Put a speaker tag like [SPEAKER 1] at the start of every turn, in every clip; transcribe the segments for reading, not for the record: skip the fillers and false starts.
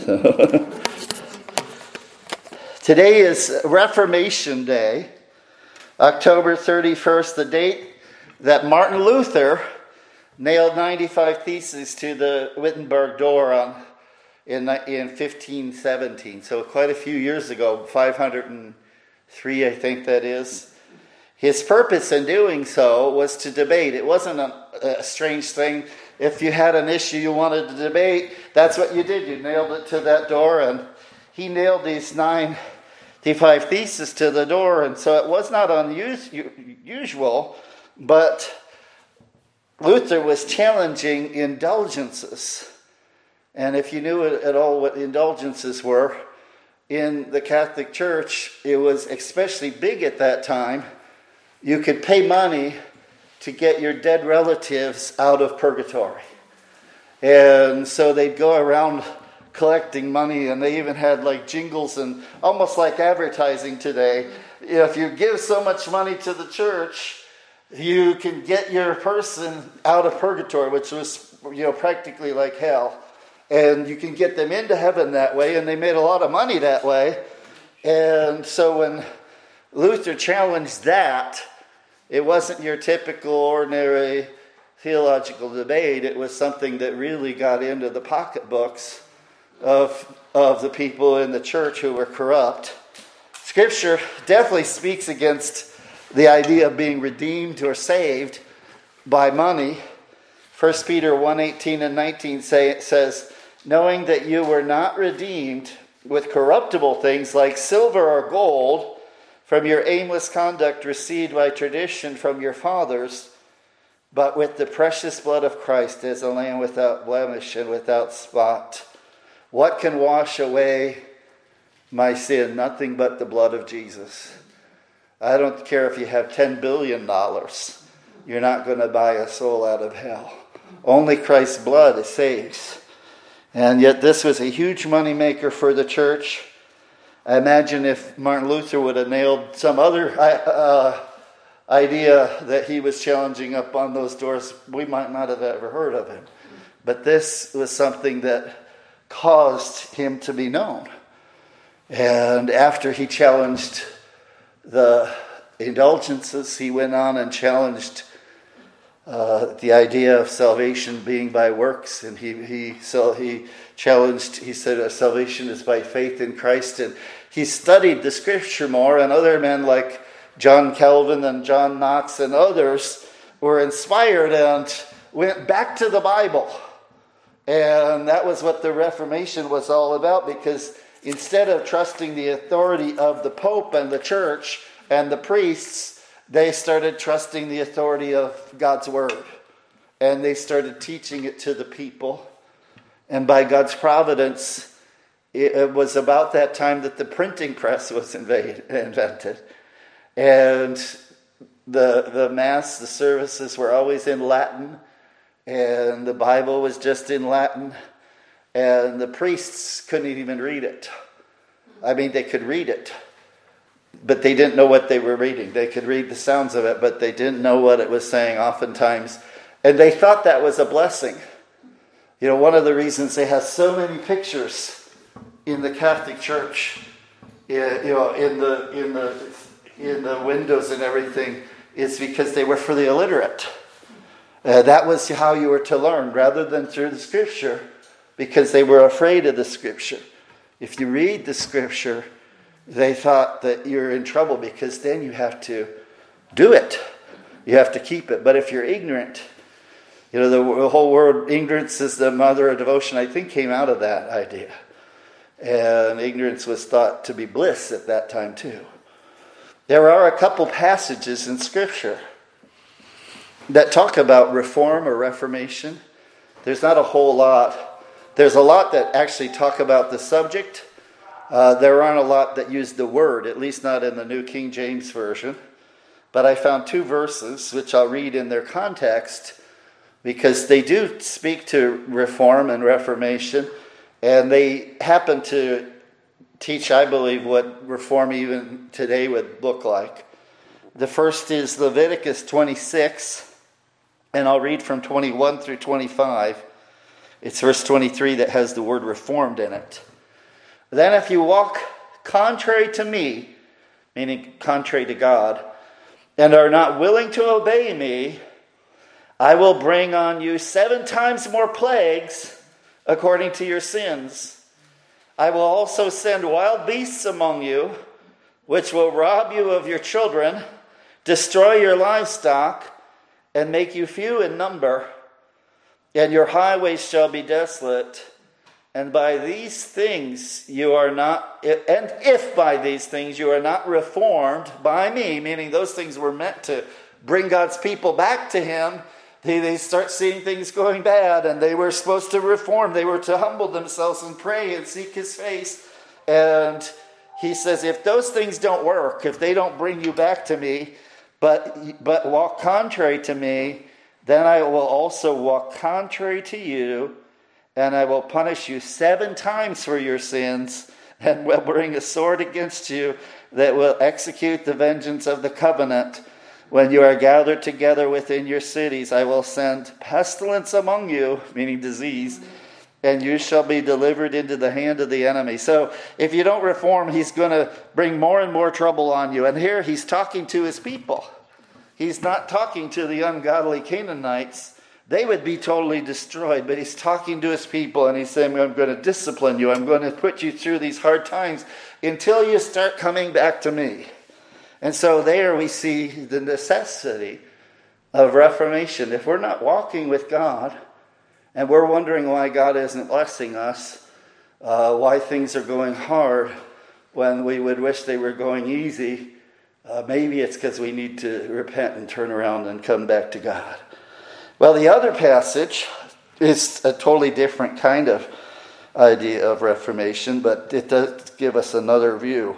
[SPEAKER 1] Today is Reformation Day, October 31st, the date that Martin Luther nailed 95 Theses to the Wittenberg door in 1517. So quite a few years ago, 503 I think that is. His purpose in doing so was to debate. It wasn't a strange thing. If you had an issue you wanted to debate, that's what you did. You nailed it to that door, and he nailed these 95 Theses to the door, and so it was not unusual, but Luther was challenging indulgences. And if you knew at all what indulgences were, in the Catholic Church, it was especially big at that time. You could pay money to get your dead relatives out of purgatory. And so they'd go around collecting money, and they even had like jingles and almost like advertising today. If you give so much money to the church, you can get your person out of purgatory, which was, practically like hell. And you can get them into heaven that way, and they made a lot of money that way. And so when Luther challenged that, it wasn't your typical ordinary theological debate. It was something that really got into the pocketbooks of the people in the church who were corrupt. Scripture definitely speaks against the idea of being redeemed or saved by money. 1 Peter 1:18 and 19 says, knowing that you were not redeemed with corruptible things like silver or gold from your aimless conduct received by tradition from your fathers, but with the precious blood of Christ as a lamb without blemish and without spot. What can wash away my sin? Nothing but the blood of Jesus. I don't care if you have $10 billion. You're not going to buy a soul out of hell. Only Christ's blood saves. And yet this was a huge moneymaker for the church. I imagine if Martin Luther would have nailed some other idea that he was challenging up on those doors, we might not have ever heard of him. But this was something that caused him to be known. And after he challenged the indulgences, he went on and challenged the idea of salvation being by works, and he challenged. He said salvation is by faith in Christ, and he studied the Scripture more. And other men like John Calvin and John Knox and others were inspired and went back to the Bible, and that was what the Reformation was all about. Because instead of trusting the authority of the Pope and the Church and the priests, they started trusting the authority of God's Word. And they started teaching it to the people. And by God's providence, it was about that time that the printing press was invented. And the Mass, the services were always in Latin. And the Bible was just in Latin. And the priests couldn't even read it. I mean, they could read it, but they didn't know what they were reading. They could read the sounds of it, but they didn't know what it was saying oftentimes. And they thought that was a blessing. One of the reasons they have so many pictures in the Catholic Church, in the windows and everything, is because they were for the illiterate. That was how you were to learn, rather than through the Scripture, because they were afraid of the Scripture. If you read the Scripture, they thought that you're in trouble, because then you have to do it. You have to keep it. But if you're ignorant, the whole word ignorance is the mother of devotion, I think, came out of that idea. And ignorance was thought to be bliss at that time too. There are a couple passages in Scripture that talk about reform or reformation. There's not a whole lot. There's a lot that actually talk about the subject. There aren't a lot that use the word, at least not in the New King James Version. But I found two verses, which I'll read in their context, because they do speak to reform and reformation, and they happen to teach, I believe, what reform even today would look like. The first is Leviticus 26, and I'll read from 21 through 25. It's verse 23 that has the word reformed in it. Then if you walk contrary to me, meaning contrary to God, and are not willing to obey me, I will bring on you 7 times more plagues according to your sins. I will also send wild beasts among you, which will rob you of your children, destroy your livestock, and make you few in number. And your highways shall be desolate. And by these things you are not, and if by these things you are not reformed by me, meaning those things were meant to bring God's people back to him, they start seeing things going bad, and they were supposed to reform. They were to humble themselves and pray and seek his face. And he says, if those things don't work, if they don't bring you back to me, but walk contrary to me, then I will also walk contrary to you, and I will punish you 7 times for your sins, and will bring a sword against you that will execute the vengeance of the covenant. When you are gathered together within your cities, I will send pestilence among you, meaning disease, and you shall be delivered into the hand of the enemy. So if you don't reform, he's going to bring more and more trouble on you. And here he's talking to his people. He's not talking to the ungodly Canaanites. They would be totally destroyed, but he's talking to his people, and he's saying, I'm going to discipline you. I'm going to put you through these hard times until you start coming back to me. And so there we see the necessity of reformation. If we're not walking with God, and we're wondering why God isn't blessing us, why things are going hard when we would wish they were going easy, maybe it's because we need to repent and turn around and come back to God. Well, the other passage is a totally different kind of idea of reformation, but it does give us another view.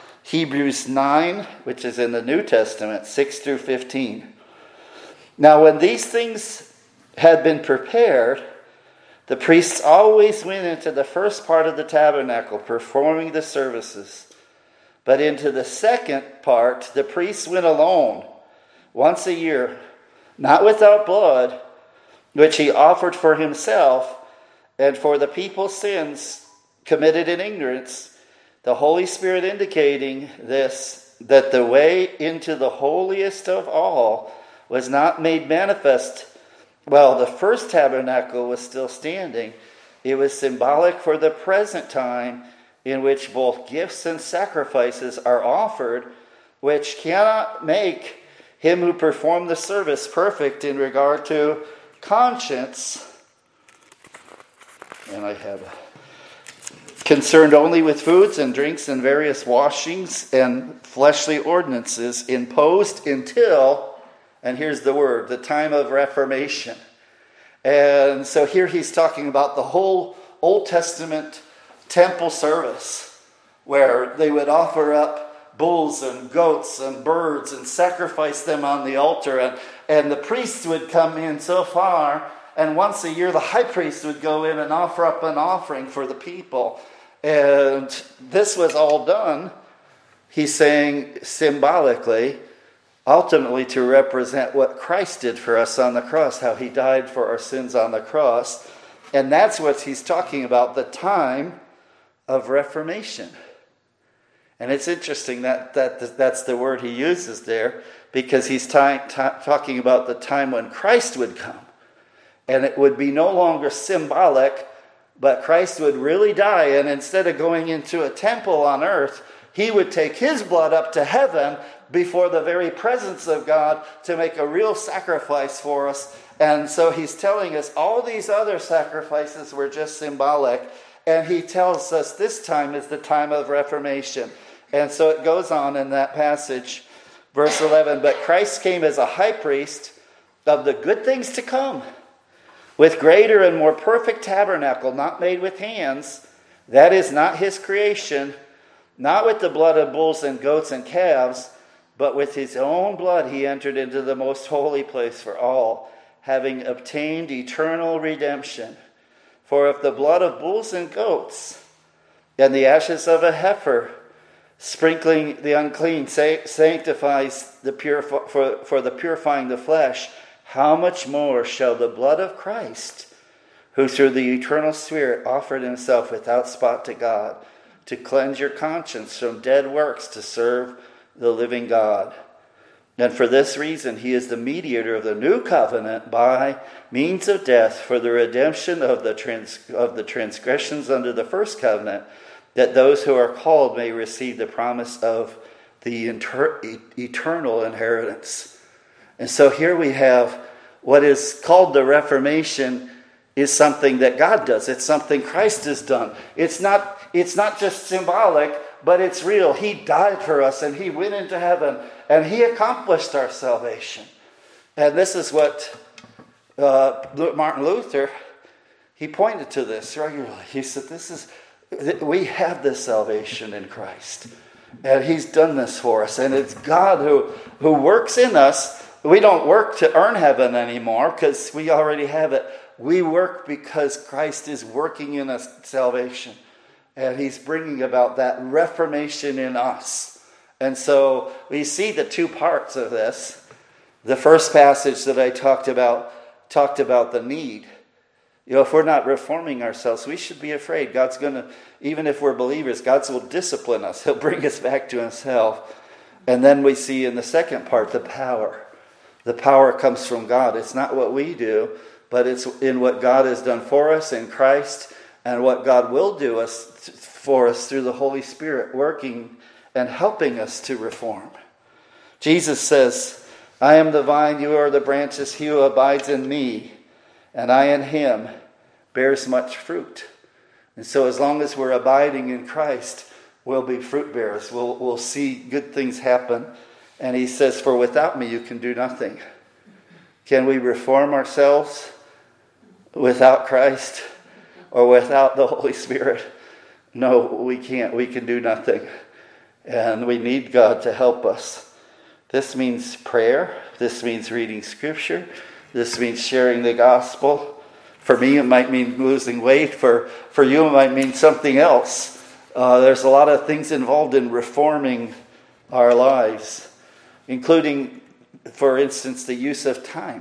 [SPEAKER 1] Hebrews 9, which is in the New Testament, 6 through 15. Now, when these things had been prepared, the priests always went into the first part of the tabernacle, performing the services. But into the second part, the priests went alone, once a year, not without blood, which he offered for himself and for the people's sins committed in ignorance, the Holy Spirit indicating this, that the way into the holiest of all was not made manifest while the first tabernacle was still standing. It was symbolic for the present time, in which both gifts and sacrifices are offered, which cannot make him who performed the service perfect in regard to conscience. And I have concerned only with foods and drinks and various washings and fleshly ordinances imposed until, and here's the word, the time of reformation. And so here he's talking about the whole Old Testament temple service, where they would offer up bulls and goats and birds and sacrifice them on the altar. And the priests would come in so far, and once a year the high priest would go in and offer up an offering for the people. And this was all done, he's saying, symbolically, ultimately to represent what Christ did for us on the cross, how he died for our sins on the cross. And that's what he's talking about, the time of reformation. And it's interesting that that's the word he uses there, because he's talking about the time when Christ would come. And it would be no longer symbolic, but Christ would really die. And instead of going into a temple on earth, he would take his blood up to heaven before the very presence of God to make a real sacrifice for us. And so he's telling us all these other sacrifices were just symbolic. And he tells us this time is the time of reformation. And so it goes on in that passage, verse 11, but Christ came as a high priest of the good things to come, with greater and more perfect tabernacle, not made with hands, that is not his creation, not with the blood of bulls and goats and calves, but with his own blood he entered into the most holy place for all, having obtained eternal redemption. For if the blood of bulls and goats and the ashes of a heifer, sprinkling the unclean, sanctifies the for the purifying the flesh, how much more shall the blood of Christ, who through the eternal Spirit offered himself without spot to God, to cleanse your conscience from dead works to serve the living God. And for this reason, he is the mediator of the new covenant by means of death for the redemption of the transgressions under the first covenant, that those who are called may receive the promise of the eternal inheritance. And so here we have what is called the Reformation is something that God does. It's something Christ has done. It's not just symbolic, but it's real. He died for us and he went into heaven and he accomplished our salvation. And this is what Martin Luther, he pointed to this regularly. He said, we have this salvation in Christ. And he's done this for us. And it's God who works in us. We don't work to earn heaven anymore because we already have it. We work because Christ is working in us salvation. And he's bringing about that reformation in us. And so we see the two parts of this. The first passage that I talked about the need. If we're not reforming ourselves, we should be afraid. God's going to, even if we're believers, God will discipline us. He'll bring us back to himself. And then we see in the second part, the power. The power comes from God. It's not what we do, but it's in what God has done for us in Christ and what God will do for us through the Holy Spirit working and helping us to reform. Jesus says, I am the vine, you are the branches, he who abides in me, and I in him, bears much fruit. And so as long as we're abiding in Christ, we'll be fruit bearers. We'll see good things happen. And he says, for without me you can do nothing. Can we reform ourselves without Christ or without the Holy Spirit? No, we can't. We can do nothing. And we need God to help us. This means prayer. This means reading Scripture. This means sharing the gospel. For me, it might mean losing weight. For you, it might mean something else. There's a lot of things involved in reforming our lives, including, for instance, the use of time.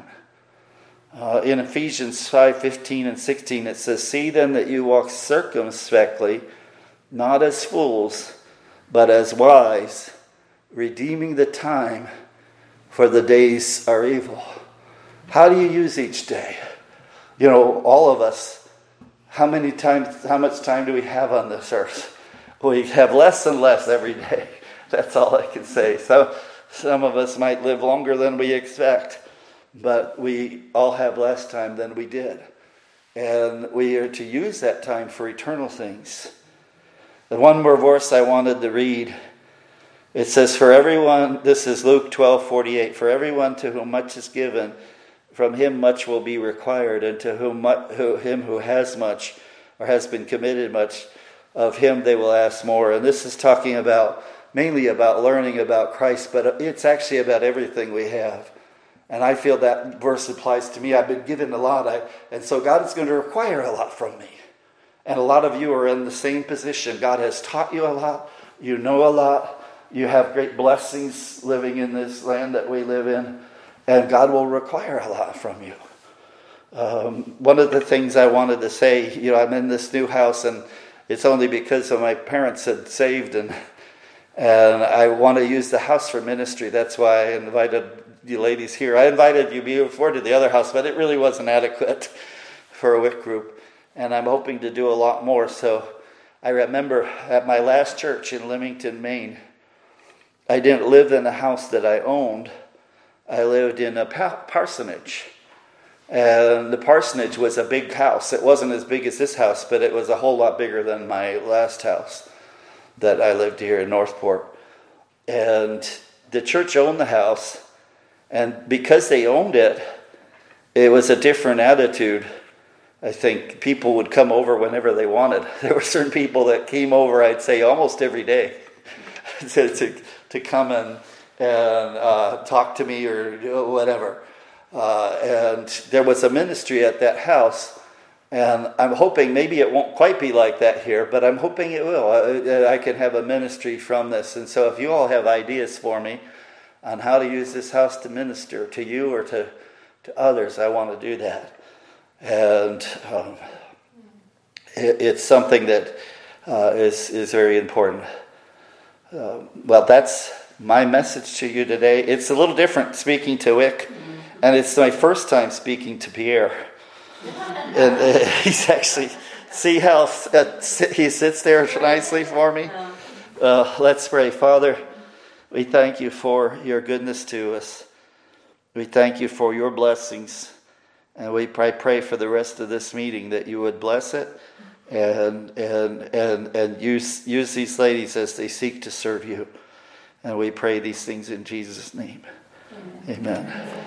[SPEAKER 1] In Ephesians 5:15 and 16, it says, see then that you walk circumspectly, not as fools, but as wise, redeeming the time, for the days are evil. How do you use each day? All of us, how much time do we have on this earth? We have less and less every day. That's all I can say. So some of us might live longer than we expect, but we all have less time than we did. And we are to use that time for eternal things. The one more verse I wanted to read, it says, for everyone, this is Luke 12:48, for everyone to whom much is given, from him much will be required, and to him who has much or has been committed much, of him they will ask more. And this is talking mainly about learning about Christ, but it's actually about everything we have. And I feel that verse applies to me. I've been given a lot, and so God is going to require a lot from me. And a lot of you are in the same position. God has taught you a lot. You know a lot. You have great blessings living in this land that we live in. And God will require a lot from you. One of the things I wanted to say, I'm in this new house, and it's only because of my parents had saved, and I want to use the house for ministry. That's why I invited you ladies here. I invited you before to the other house, but it really wasn't adequate for a WIC group. And I'm hoping to do a lot more. So I remember at my last church in Leamington, Maine, I didn't live in a house that I owned. I lived in a parsonage. And the parsonage was a big house. It wasn't as big as this house, but it was a whole lot bigger than my last house that I lived here in Northport. And the church owned the house. And because they owned it, it was a different attitude. I think people would come over whenever they wanted. There were certain people that came over, I'd say, almost every day to come and talk to me or whatever. And there was a ministry at that house, and I'm hoping maybe it won't quite be like that here, but I'm hoping it will. I can have a ministry from this. And so if you all have ideas for me on how to use this house to minister to you or to others, I want to do that. And it's something that is very important. Well, that's my message to you today. It's a little different speaking to Wick, and it's my first time speaking to Pierre. And he's actually, see how he sits there nicely for me? Let's pray. Father, we thank you for your goodness to us. We thank you for your blessings. And we pray for the rest of this meeting that you would bless it and use these ladies as they seek to serve you. And we pray these things in Jesus' name. Amen.